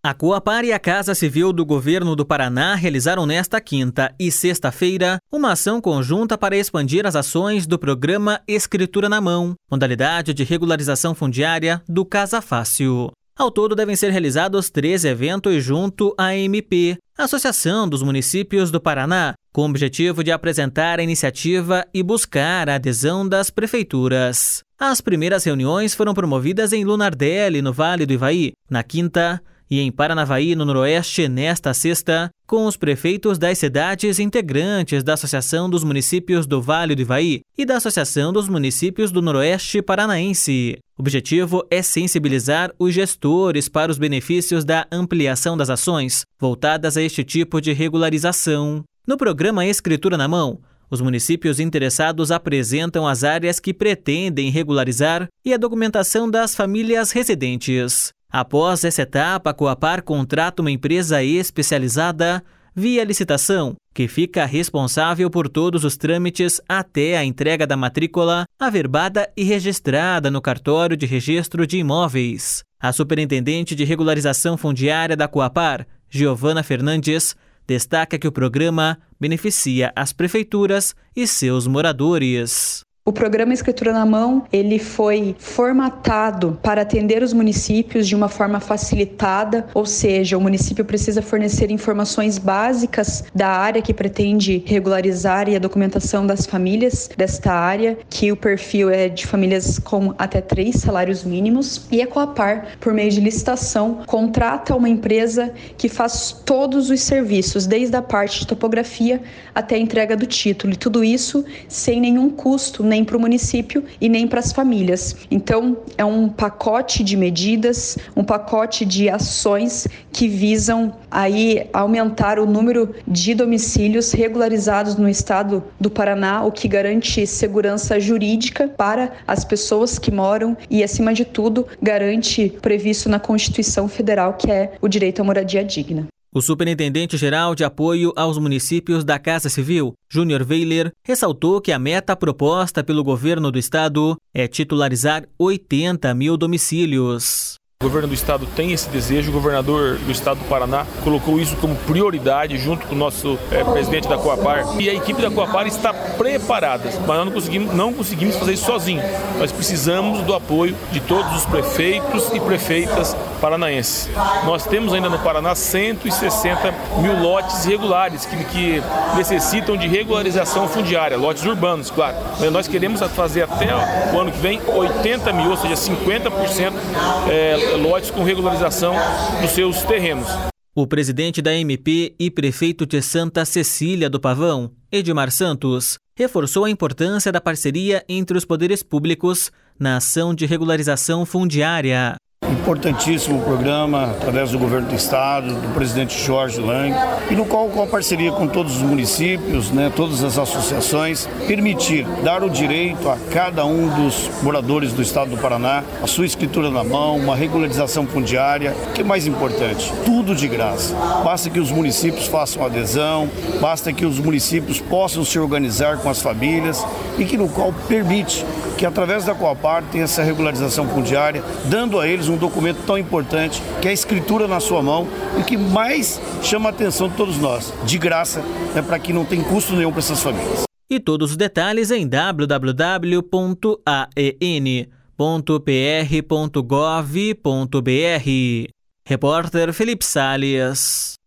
A Coapar e a Casa Civil do Governo do Paraná realizaram nesta quinta e sexta-feira uma ação conjunta para expandir as ações do programa Escritura na Mão, modalidade de regularização fundiária do Casa Fácil. Ao todo, devem ser realizados 13 eventos junto à AMP, Associação dos Municípios do Paraná, com o objetivo de apresentar a iniciativa e buscar a adesão das prefeituras. As primeiras reuniões foram promovidas em Lunardelli, no Vale do Ivaí, na quinta, e em Paranavaí, no Noroeste, nesta sexta, com os prefeitos das cidades integrantes da Associação dos Municípios do Vale do Ivaí e da Associação dos Municípios do Noroeste Paranaense. O objetivo é sensibilizar os gestores para os benefícios da ampliação das ações voltadas a este tipo de regularização. No programa Escritura na Mão, os municípios interessados apresentam as áreas que pretendem regularizar e a documentação das famílias residentes. Após essa etapa, a Coapar contrata uma empresa especializada via licitação, que fica responsável por todos os trâmites até a entrega da matrícula averbada e registrada no cartório de registro de imóveis. A superintendente de regularização fundiária da Coapar, Giovana Fernandes, destaca que o programa beneficia as prefeituras e seus moradores. O programa Escritura na Mão, ele foi formatado para atender os municípios de uma forma facilitada, ou seja, o município precisa fornecer informações básicas da área que pretende regularizar e a documentação das famílias desta área, que o perfil é de famílias com até 3 salários mínimos, e a Coapar, por meio de licitação, contrata uma empresa que faz todos os serviços, desde a parte de topografia até a entrega do título, e tudo isso sem nenhum custo, nem para o município e nem para as famílias. Então, é um pacote de medidas, um pacote de ações que visam aí aumentar o número de domicílios regularizados no estado do Paraná, o que garante segurança jurídica para as pessoas que moram e, acima de tudo, garante previsto na Constituição Federal, que é o direito à moradia digna. O superintendente-geral de apoio aos municípios da Casa Civil, Júnior Weiler, ressaltou que a meta proposta pelo governo do estado é titularizar 80 mil domicílios. O governo do estado tem esse desejo, o governador do estado do Paraná colocou isso como prioridade junto com o nosso presidente da Coapar, e a equipe da Coapar está preparada, mas nós não conseguimos fazer isso sozinho. Nós precisamos do apoio de todos os prefeitos e prefeitas paranaenses. Nós temos ainda no Paraná 160 mil lotes irregulares que necessitam de regularização fundiária, lotes urbanos, claro. Mas nós queremos fazer até o ano que vem 80 mil, ou seja, 50% lotes com regularização dos seus terrenos. O presidente da MP e prefeito de Santa Cecília do Pavão, Edmar Santos, reforçou a importância da parceria entre os poderes públicos na ação de regularização fundiária. Importantíssimo programa, através do governo do estado, do presidente Jorge Lang, e no qual, com a parceria com todos os municípios, todas as associações, permitir dar o direito a cada um dos moradores do estado do Paraná, a sua escritura na mão, uma regularização fundiária, que é mais importante, tudo de graça. Basta que os municípios façam adesão, basta que os municípios possam se organizar com as famílias e que no qual permite que através da Coapar tenha essa regularização fundiária, dando a eles um documento tão importante, que é a escritura na sua mão, e que mais chama a atenção de todos nós, de graça, para que não tem custo nenhum para essas famílias. E todos os detalhes em www.aen.pr.gov.br. Repórter Felipe Salles.